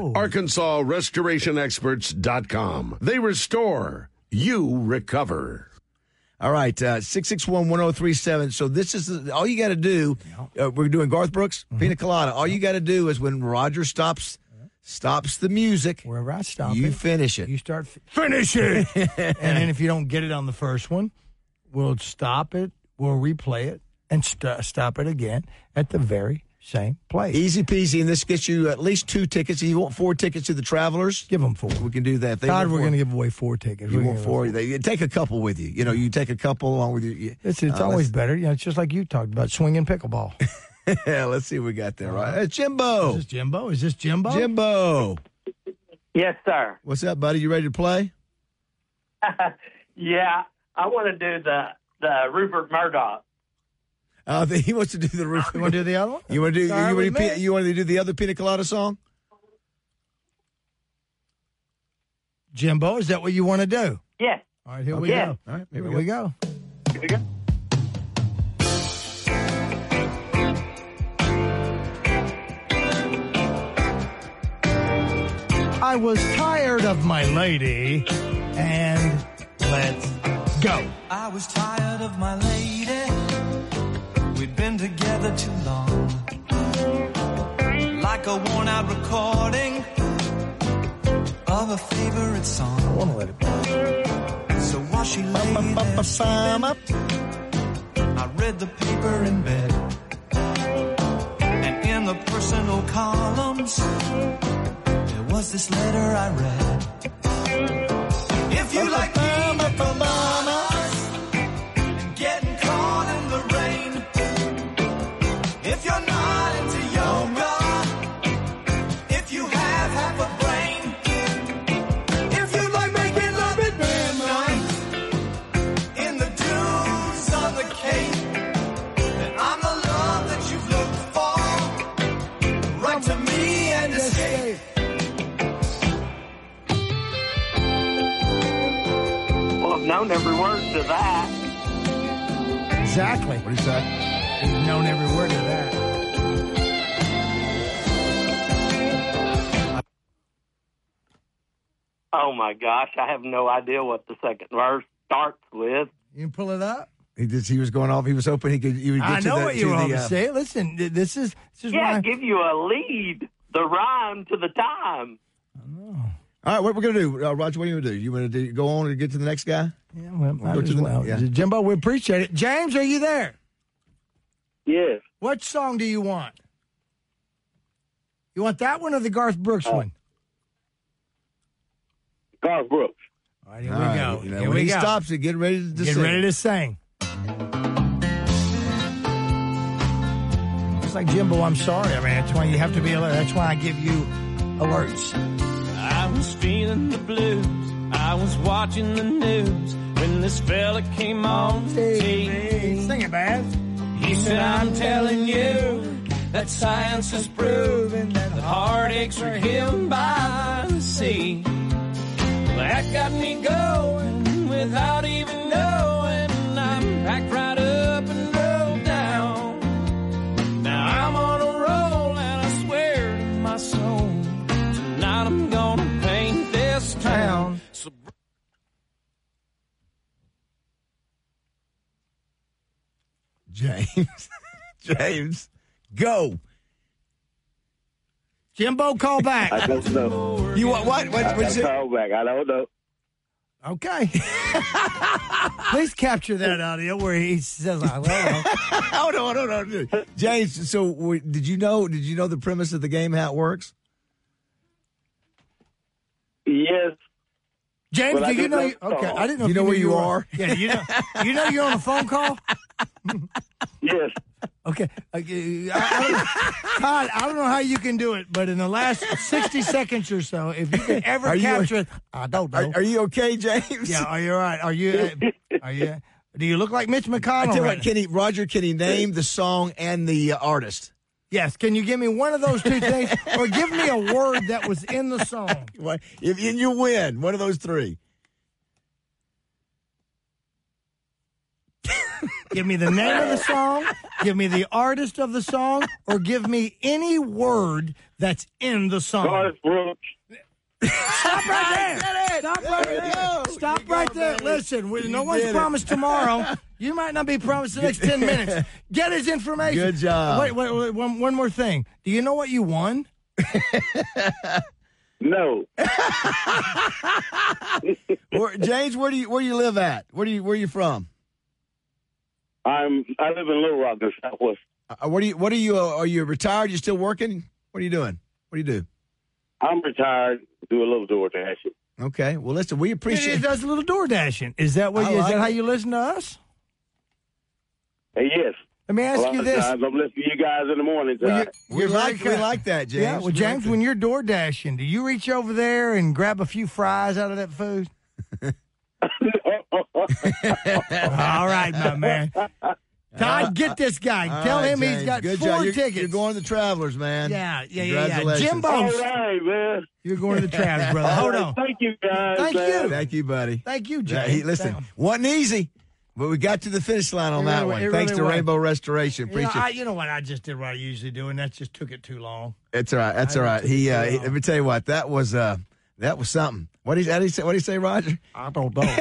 ArkansasRestorationExperts.com. They restore. You recover. All right, 661-1037. So this is all you got to do. We're doing Garth Brooks, Pina Colada. All you got to do is when Roger stops the music, wherever I stop, you finish it. You start finish it, and then if you don't get it on the first one, we'll stop it. We'll replay it and stop it again at the very same place. Easy peasy, and this gets you at least 2 tickets. If you want 4 tickets to the Travelers, give them 4. We can do that. Todd, we're going to give away 4 tickets. You want 4? You take a couple with you. You take a couple along with you. It's always better. It's just like you talked about swinging pickleball. Yeah, let's see what we got there. Right, Jimbo. Is this Jimbo? Jimbo. Yes, sir. What's up, buddy? You ready to play? Yeah, I want to do the Rupert Murdoch. He wants to do the roof. You want to do the other one? You want to do the other Pina Colada song? Jimbo, is that what you want to do? Yeah. All right, here we go. All right, here we go. Here we go. I was tired of my lady, and let's go. I was tired of my lady. We'd been together too long. Like a worn-out recording of a favorite song. I want to let it play. So while she lay there sleeping, I read the paper in bed. And in the personal columns, there was this letter I read. If you like pina coladas and getting caught in the rain, if you're not into yoga, if you have half a brain, if you like making love at midnight in the dunes on the Cape, then I'm the love that you've looked for. Write to me and escape. Well, I've known every word to that. Exactly. What is that? He's known every word of that. Oh my gosh, I have no idea what the second verse starts with. You can pull it up. He was going off. He was hoping he would get I know to what you were going to say. Listen, this is why. Give you a lead, the rhyme to the time. All right, what we're going to do, Roger, what are you going to do? You want to go on and get to the next guy? Yeah, well, Jimbo, we appreciate it. James, are you there? Yes. What song do you want? You want that one or the Garth Brooks one? Garth Brooks. All right, here we go. Here when he stops it, get ready to get sing. ready to sing. It's like Jimbo, I'm sorry. I mean, that's why you have to be alert. That's why I give you alerts. I was feeling the blues. I was watching the news when this fella came on TV. Sing it, Baz. He said, I'm telling you that science has proven that the heartaches are him by the sea. Well, that got me going without even knowing. I'm packed right up and rolled down. Now James, go. Jimbo, call back. I don't know. You what? What? What's it? Call back. I don't know. Okay. Please capture that audio where he says, hello. Hold on. James, so did you know the premise of the game, how it works? Yes. James, Well, do you know? okay, I didn't know. You if know where you were. are? Yeah, you know you're on a phone call. Yes. Okay, Todd, I don't know how you can do it, but in the last 60 seconds or so, if you can ever capture it, I don't know. Are you okay, James? Yeah, are you all right? Are you? Do you look like Mitch McConnell? I tell you right what, Roger, can he name the song and the artist? Yes. Can you give me one of those two things, or give me a word that was in the song? If you win, one of those three. Give me the name of the song, give me the artist of the song, or give me any word that's in the song. Garth Brooks. Stop right there. Stop right there. Stop right there. Listen, no one's promised tomorrow. You might not be promised the next 10 minutes. Get his information. Good job. Wait, one more thing. Do you know what you won? No. James, where do you live at? Where are you from? I live in Little Rock, in Southwest. What are you? Are you retired? You still working? What are you doing? What do you do? I'm retired. Do a little door dashing. Okay. Well, listen, we appreciate. He does a little door dashing. Is that what? Is that how you listen to us? Yes. Let me ask you this. I'm listening to you guys in the morning. We like that, James. Yeah. Well, James, when you're door dashing, do you reach over there and grab a few fries out of that food? All right, my man. Todd, get this guy. Tell him James, he's got good 4 job. tickets. You're going to the Travelers, man. Yeah. Congratulations. Jimbo. All right, man. You're going to the Travelers, brother. Hold on. Thank you, guys. Thank you, buddy. Thank you, James. Listen, wasn't easy, but we got to the finish line on that one. Thanks to Rainbow Restoration. Appreciate it. You know what? I just did what I usually do, and that just took it too long. It's all right. That's all right. Let me tell you what. That was something. What did he say, Roger? I don't know.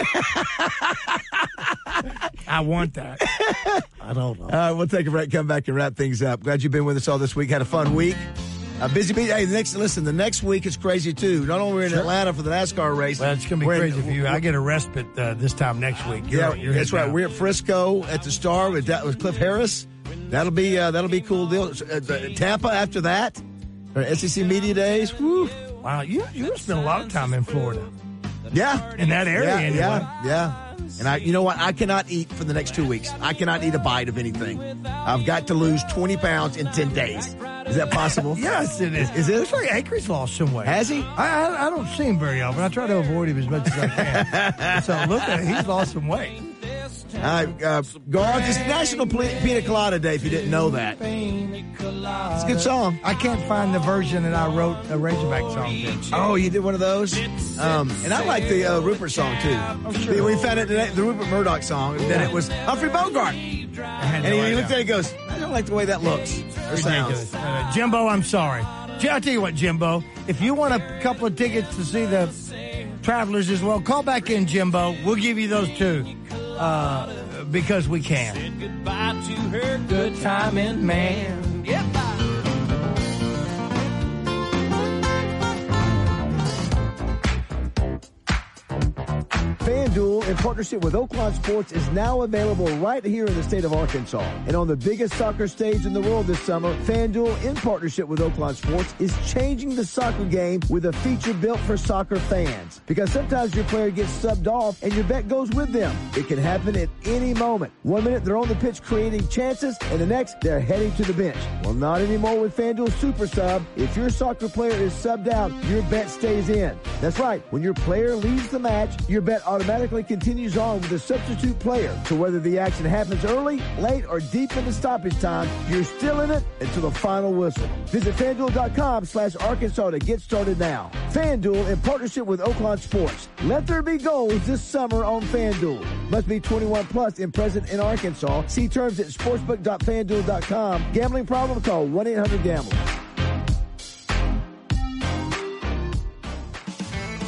I want that. I don't know. All right, we'll take a break, come back and wrap things up. Glad you've been with us all this week. Had a fun week. Busy beat. Hey, the next week is crazy too. Not only we're in Atlanta for the NASCAR race. Well, it's going to be crazy for you. I get a respite this time next week. That's right. We're at Frisco at the Star with Cliff Harris. That'll be cool deal. Tampa after that. SEC Media Days. Woo. Wow, you spent a lot of time in Florida. Yeah, in that area. Anyway. Yeah. And you know what? I cannot eat for the next 2 weeks. I cannot eat a bite of anything. I've got to lose 20 pounds in 10 days. Is that possible? Yes, it is. Is it? Looks like Acre's lost some weight. Has he? I don't see him very often. I try to avoid him as much as I can. So look at it. He's lost some weight. Garth, it's National Pina Colada Day if you didn't know that. It's a good song. I can't find the version that I wrote a Razorback song to. Oh, you did one of those? And I like the Rupert song, too. Oh, sure. We found it today, the Rupert Murdoch song, and then it was Humphrey Bogart. And he looked at it and goes, I don't like the way that looks or sounds. Jimbo, I'm sorry. I'll tell you what, Jimbo, if you want a couple of tickets to see the Travelers as well, call back in, Jimbo. We'll give you those too. Because we can. Said goodbye to her good timing man. Yep. FanDuel, in partnership with Oaklawn Sports, is now available right here in the state of Arkansas. And on the biggest soccer stage in the world this summer, FanDuel, in partnership with Oaklawn Sports, is changing the soccer game with a feature built for soccer fans. Because sometimes your player gets subbed off and your bet goes with them. It can happen at any moment. 1 minute they're on the pitch creating chances, and the next they're heading to the bench. Well, not anymore with FanDuel Super Sub. If your soccer player is subbed out, your bet stays in. That's right. When your player leaves the match, your bet automatically continues on with a substitute player. So whether the action happens early, late, or deep into stoppage time, you're still in it until the final whistle. Visit FanDuel.com/Arkansas to get started now. FanDuel, in partnership with Oaklawn Sports. Let there be goals this summer on FanDuel. Must be 21 plus and present in Arkansas. See terms at sportsbook.fanduel.com. Gambling problem? Call 1-800-GAMBLER.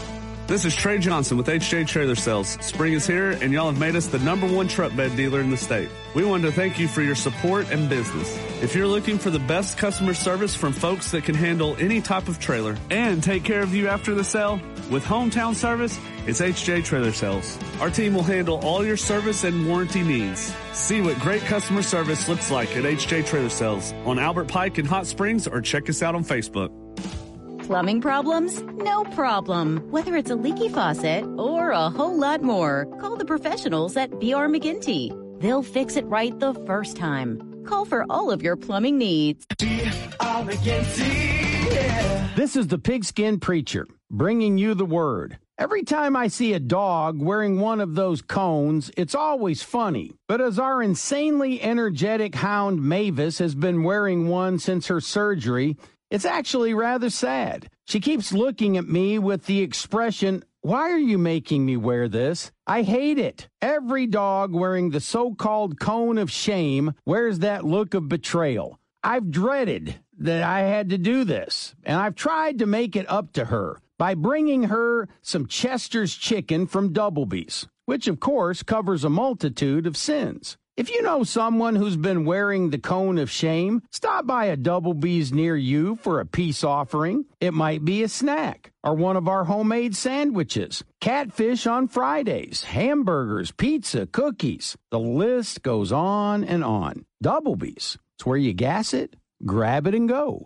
This is Trey Johnson with HJ Trailer Sales. Spring is here, and y'all have made us the #1 truck bed dealer in the state. We want to thank you for your support and business. If you're looking for the best customer service from folks that can handle any type of trailer and take care of you after the sale, with hometown service, it's HJ Trailer Sales. Our team will handle all your service and warranty needs. See what great customer service looks like at HJ Trailer Sales on Albert Pike in Hot Springs, or check us out on Facebook. Plumbing problems? No problem. Whether it's a leaky faucet or a whole lot more, call the professionals at B.R. McGinty. They'll fix it right the first time. Call for all of your plumbing needs. B.R. McGinty, yeah. This is the Pigskin Preacher, bringing you the word. Every time I see a dog wearing one of those cones, it's always funny. But as our insanely energetic hound Mavis has been wearing one since her surgery, it's actually rather sad. She keeps looking at me with the expression, "Why are you making me wear this?" I hate it. Every dog wearing the so-called cone of shame wears that look of betrayal. I've dreaded that I had to do this, and I've tried to make it up to her by bringing her some Chester's chicken from Doublebee's, which of course covers a multitude of sins. If you know someone who's been wearing the cone of shame, stop by a Doublebee's near you for a peace offering. It might be a snack or one of our homemade sandwiches, catfish on Fridays, hamburgers, pizza, cookies. The list goes on and on. Doublebee's, it's where you gas it, grab it, and go.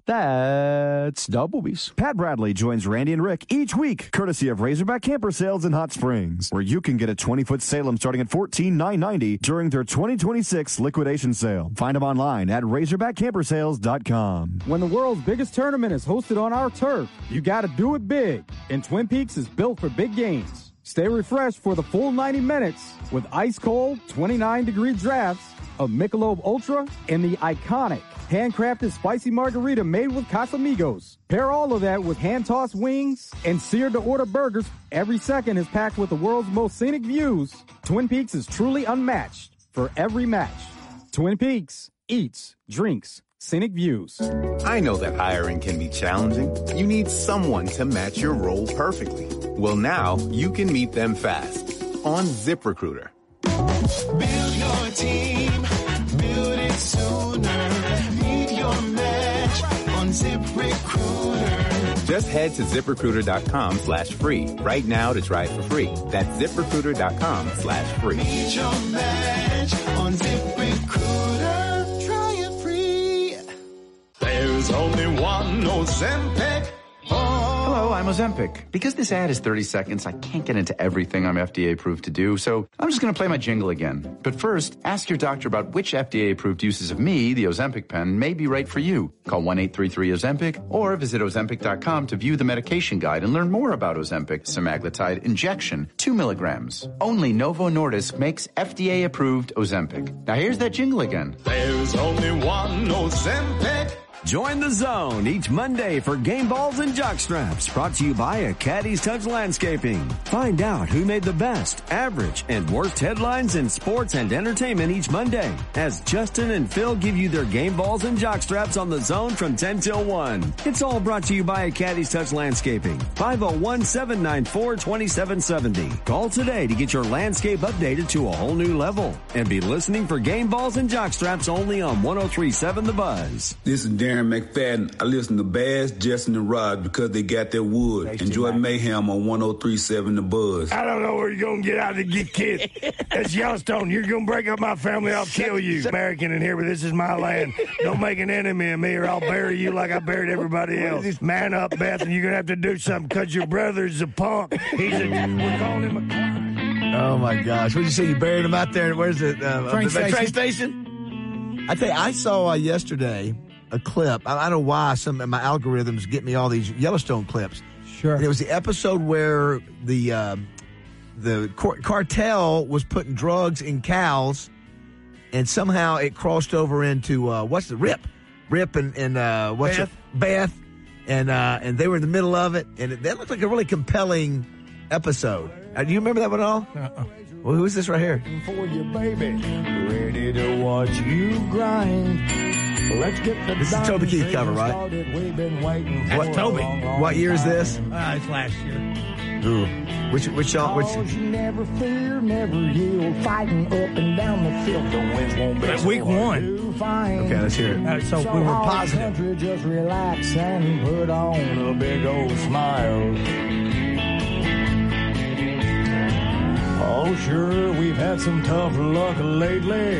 That's Doublebee's. Pat Bradley joins Randy and Rick each week, courtesy of Razorback Camper Sales in Hot Springs, where you can get a 20-foot Salem starting at $14,990 during their 2026 liquidation sale. Find them online at RazorbackCamperSales.com. When the world's biggest tournament is hosted on our turf, you got to do it big. And Twin Peaks is built for big games. Stay refreshed for the full 90 minutes with ice-cold 29-degree drafts of Michelob Ultra and the iconic handcrafted spicy margarita made with Casamigos. Pair all of that with hand-tossed wings and seared-to-order burgers. Every second is packed with the world's most scenic views. Twin Peaks is truly unmatched for every match. Twin Peaks eats, drinks, scenic views. I know that hiring can be challenging. You need someone to match your role perfectly. Well, now you can meet them fast on ZipRecruiter. Build your team, build it sooner. Meet your match on ZipRecruiter. Just head to ZipRecruiter.com/free right now to try it for free. That's ZipRecruiter.com/free. Meet your match on ZipRecruiter. Try it free. There's only one Ozempic. Hello, I'm Ozempic. Because this ad is 30 seconds, I can't get into everything I'm FDA approved to do, so I'm just going to play my jingle again. But first, ask your doctor about which FDA approved uses of me, the Ozempic pen, may be right for you. Call 1-833-OZEMPIC or visit Ozempic.com to view the medication guide and learn more about Ozempic semaglutide injection, 2 milligrams. Only Novo Nordisk makes FDA approved Ozempic. Now here's that jingle again. There's only one Ozempic. Join the zone each Monday for Game Balls and Jockstraps, brought to you by a Caddy's Touch Landscaping. Find out who made the best, average, and worst headlines in sports and entertainment each Monday, as Justin and Phil give you their Game Balls and Jockstraps on the zone from 10 till 1. It's all brought to you by a Caddy's Touch Landscaping. 501-794-2770. Call today to get your landscape updated to a whole new level. And be listening for Game Balls and Jockstraps only on 103.7 The Buzz. This is Darren McFadden. I listen to Baz, Justin, and Rod because they got their wood. Enjoy Mayhem on 103.7 The Buzz. I don't know where you're going to get out to get kids. That's Yellowstone. You're going to break up my family. I'll kill you. American in here, but this is my land. Don't make an enemy of me or I'll bury you like I buried everybody else. Man up, Beth, and you're going to have to do something because your brother's a punk. We're calling him a clown. Oh, my gosh. What did you say? You buried him out there? Where's it? Train station? I tell you, I saw yesterday a clip. I don't know why some of my algorithms get me all these Yellowstone clips. Sure. And it was the episode where the cartel was putting drugs in cows, and somehow it crossed over into Rip and Beth, and they were in the middle of it, and that looked like a really compelling episode. Do you remember that one at all? Well, who is this right here? For you, baby, ready to watch you grind. Let's get the This is a Toby Keith cover, right? We've been waiting That's Toby. What year is this? It's last year. Ooh. Which song? You never fear, never yield, fighting up and down the field. The wins won't be Week so one. Okay, let's hear it. So we were positive. Country, just relax and put on a big old smile. Oh, sure, we've had some tough luck lately,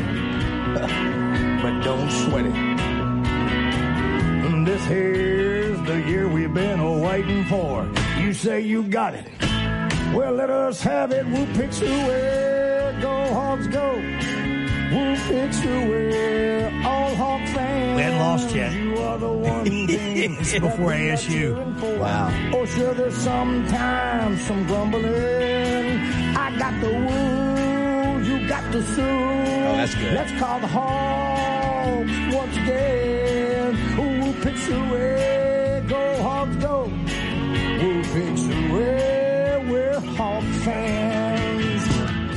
but don't sweat it. This here's the year we've been waiting for. You say you got it. Well, let us have it. We'll picks away. Go, Hogs, go. We'll picks away. All Hog fans. We hadn't lost yet. You are the one thing. This is before ASU. Wow. Oh, sure, there's sometimes some grumbling. I got the wool. You got the suit. Oh, that's good. Let's call the Hogs once again. We'll picks away. Go, Hogs, go. We'll picks away. We're Hog fans.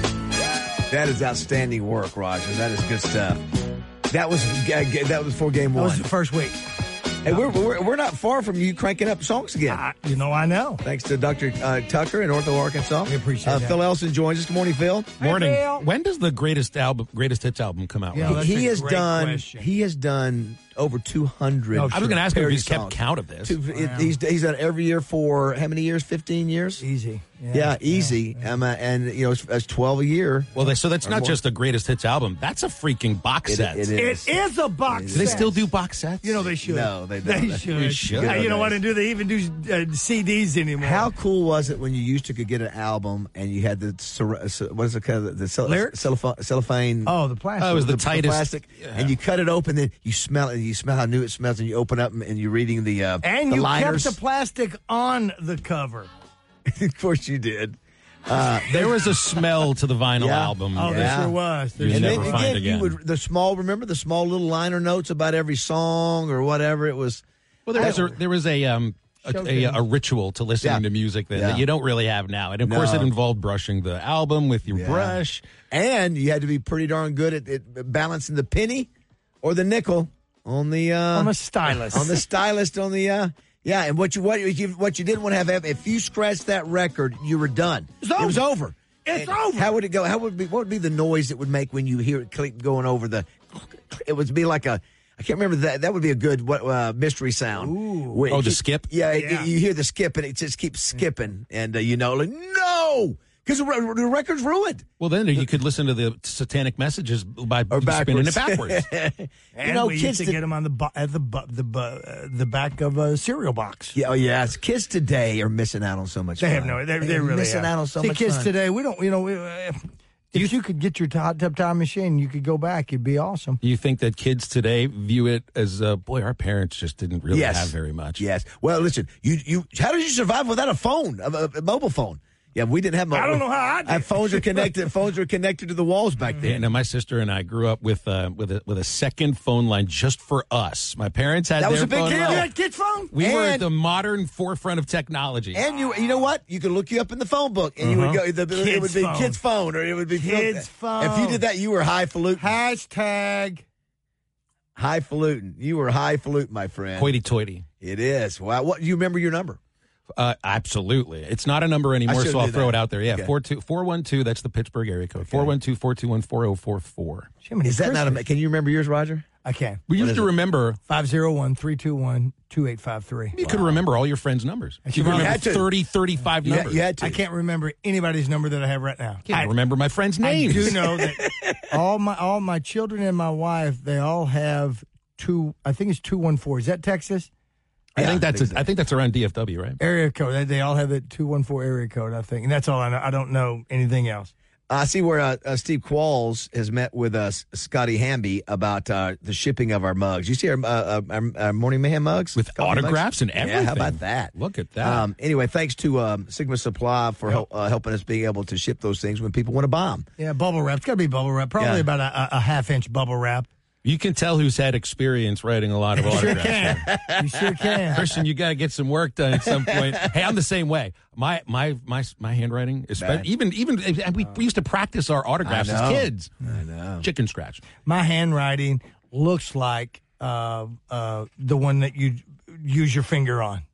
That is outstanding work, Roger. That is good stuff. That was for game one. That was the first week. Hey, we're not far from you cranking up songs again. I know. Thanks to Dr. Tucker in Ortho, Arkansas. We appreciate that. Phil Elson joins us. Good morning, Phil. Morning. Hey, Phil. When does the greatest hits album come out? Yeah, Rob? that's He a has great done. question. He has done over 200. I was going to ask him if he's parody kept songs. count of this. He's done every year for how many years? 15 years. Easy. Yeah, easy. And it's 12 a year. Well, so that's not just a greatest hits album. That's a freaking box set. It is. It is a box Do set. they still do box sets? You know they should. No, they don't. They should. They should. You know what? They even do CDs anymore. How cool was it when you used to could get an album and you had the what is it called? The Lyrics? cellophane. Oh, the plastic. Oh, it was the tightest. Plastic, and you cut it open, then you smell it. And you smell how new it smells, and you open up and you're reading the and the you liners. kept the plastic on the cover. Of course, you did. There was a smell to the vinyl album. Oh, there sure was. You And never then find again, again. remember the small little liner notes about every song or whatever it was. Well, there was a ritual to listening to music that you don't really have now, and of course, it involved brushing the album with your brush, and you had to be pretty darn good at balancing the penny or the nickel on the stylus. On the stylus on the and what you didn't want to have if you scratched that record, you were done. It was over. It's over. How would it go? What would be the noise it would make when you hear it click going over the? It would be like a. I can't remember that. That would be a good mystery sound. Ooh. The skip? Yeah, you hear the skip and it just keeps skipping, and no, because the record's ruined. Well, then you could listen to the satanic messages by spinning it backwards. And we used to get them on the back of a cereal box. Yeah, yes. Kids today are missing out on so much. They fun. have they really missing out on so much. Kids fun. today, we don't. If you could get your hot tub time machine, you could go back. It'd be awesome. You think that kids today view it as, boy, our parents just didn't really have very much. Yes. Well, listen, you how did you survive without a phone, a mobile phone? Yeah, we didn't have. I don't know how I did. Phones are connected. Phones were connected to the walls back then. Yeah, now my sister and I grew up with a second phone line just for us. My parents had that was their a big phone deal. line. You had kids' phone. We were at the modern forefront of technology. And you know what? You could look you up in the phone book, and you would go. It would be phone. kids' phone, or it would be Kids' phone. If you did that, you were highfalutin. Hashtag highfalutin. You were highfalutin, my friend. Hoity-toity. It is. Wow. What? You remember your number? Absolutely. It's not a number anymore, so I'll throw it out there. Yeah, Okay. 412, that's the Pittsburgh area code. 412-421-4044. Is that not a? Can you remember yours, Roger? I can. We used to remember 501-321-2853. You could remember all your friends' numbers. You could remember 30, 35 numbers. You had to. I can't remember anybody's number that I have right now. I remember my friends' names. I do know that all my children and my wife, they all have I think it's 214. Is that Texas? I think that's around DFW, right? Area code. They all have that 214 area code, I think. And that's all I know. I don't know anything else. I see where Steve Qualls has met with Scotty Hamby about the shipping of our mugs. You see our Morning Mayhem mugs? With autographs and everything. Yeah, how about that? Look at that. Anyway, thanks to Sigma Supply for helping us being able to ship those things when people want to buy them. Yeah, bubble wrap. It's got to be bubble wrap. Probably about a half-inch bubble wrap. You can tell who's had experience writing a lot of autographs. You sure can. Christian, you got to get some work done at some point. Hey, I'm the same way. My handwriting is even we used to practice our autographs as kids. I know. Chicken scratch. My handwriting looks like the one that you use your finger on.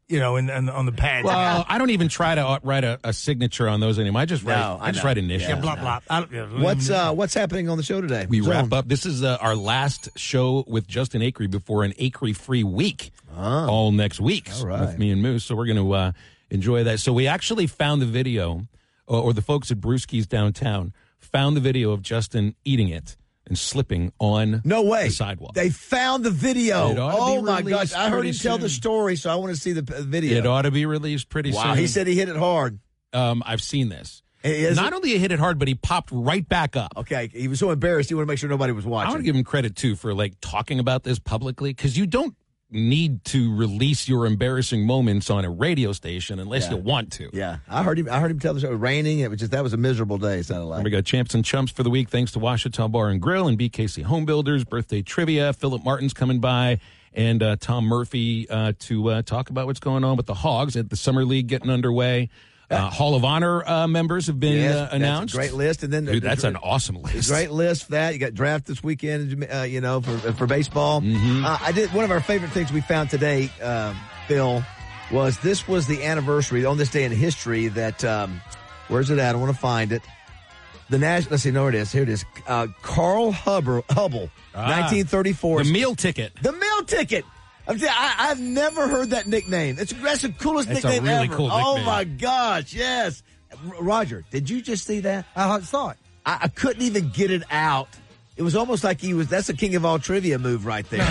on the pad. Well, I don't even try to write a signature on those anymore. I just write initials. Yeah, blah, blah. What's happening on the show today? We wrap up. This is our last show with Justin Acri before an Acri-free week all next week with me and Moose. So we're going to enjoy that. So we actually found the video, or the folks at Brewski's downtown found the video of Justin eating it and slipping on the sidewalk. They found the video. Oh, my gosh. I heard him tell the story, so I want to see the video. It ought to be released pretty soon. Wow, he said he hit it hard. I've seen this. Not only he hit it hard, but he popped right back up. Okay, he was so embarrassed, he wanted to make sure nobody was watching. I want to give him credit, too, for talking about this publicly, because you don't need to release your embarrassing moments on a radio station unless you want to. Yeah, I heard him tell the show. It was raining. That was a miserable day. It sounded like. We got Champs and Chumps for the week, thanks to Washita Bar and Grill and BKC Home Builders. Birthday trivia. Philip Martin's coming by, and Tom Murphy to talk about what's going on with the Hogs at the Summer League getting underway. Hall of Honor members have been announced. That's a great list, and then that's an awesome list. Great list for that. You got draft this weekend, for baseball. Mm-hmm. I did one of our favorite things we found today, Phil, was the anniversary on this day in history that. Where's it at? I want to find it. Let's see. No, it is. Here it is. Carl Hubble, 1934. The meal ticket. The meal ticket. I've never heard that nickname. That's the coolest nickname a really ever. Cool nickname. Oh, my gosh, yes. Roger, did you just see that? I saw it. I couldn't even get it out. It was almost like that's a king of all trivia move right there.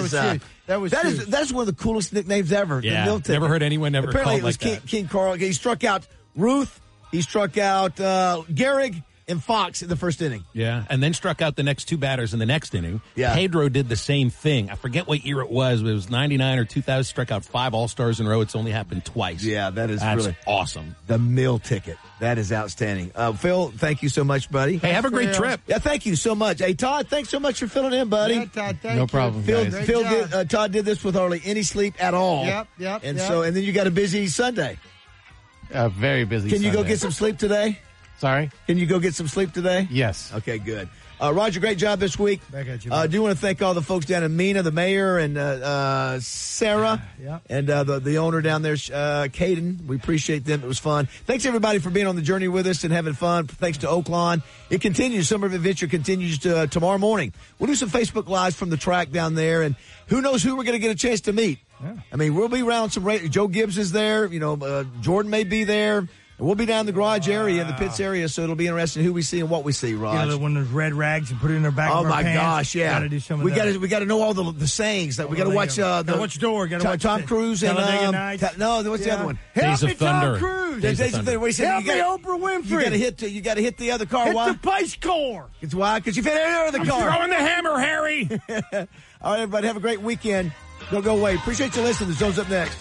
That's one of the coolest nicknames ever. Yeah, the meal ticket. Never heard anyone ever Apparently called it was King Carl. He struck out Ruth. He struck out Gehrig and Fox in the first inning. Yeah, and then struck out the next two batters in the next inning. Yeah. Pedro did the same thing. I forget what year it was, but it was 99 or 2000, struck out 5 All-Stars in a row. It's only happened twice. Yeah, that's really awesome. The meal ticket. That is outstanding. Phil, thank you so much, buddy. Hey, have a great trip. Yeah, thank you so much. Hey, Todd, thanks so much for filling in, buddy. Yeah, Todd, thank no you. problem, guys. Todd did this with hardly any sleep at all. Yep. And then you got a busy Sunday. Very busy Can you Sunday. go get some sleep today? Sorry? Can you go get some sleep today? Yes. Okay, good. Roger, great job this week. Back at you, I do want to thank all the folks down in Mena, the mayor, and Sarah, and the owner down there, Caden. We appreciate them. It was fun. Thanks, everybody, for being on the journey with us and having fun. Thanks to Oaklawn. It continues. Summer Adventure continues tomorrow morning. We'll do some Facebook Lives from the track down there, and who knows who we're going to get a chance to meet. Yeah. I mean, we'll be around some Joe Gibbs is there. Jordan may be there. We'll be down in the garage area, in the pits area, so it'll be interesting who we see and what we see, Raj. One of those red rags and put it in their back. Oh of our my pants. gosh, yeah. Gotta do some of we that. got to know all the sayings that we got to watch. Gotta watch Door. Gotta watch Tom Cruise and what's the other one? Days of Thunder. Tom Cruise. Days of Thunder. What do you say? Help me, Oprah Winfrey. You got to hit the other car. Hit Why? the Pice core. It's why? Because you fit in the car. Throwing the hammer, Harry. All right, everybody, have a great weekend. Don't go away. Appreciate you listening. The Zone's up next.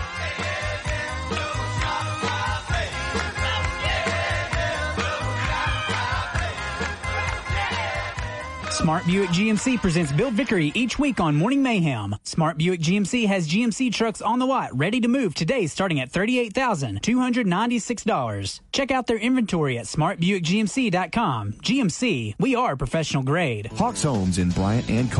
Smart Buick GMC presents Bill Vickery each week on Morning Mayhem. Smart Buick GMC has GMC trucks on the lot ready to move today starting at $38,296. Check out their inventory at smartbuickgmc.com. GMC, we are professional grade. Hawks Homes in Bryant and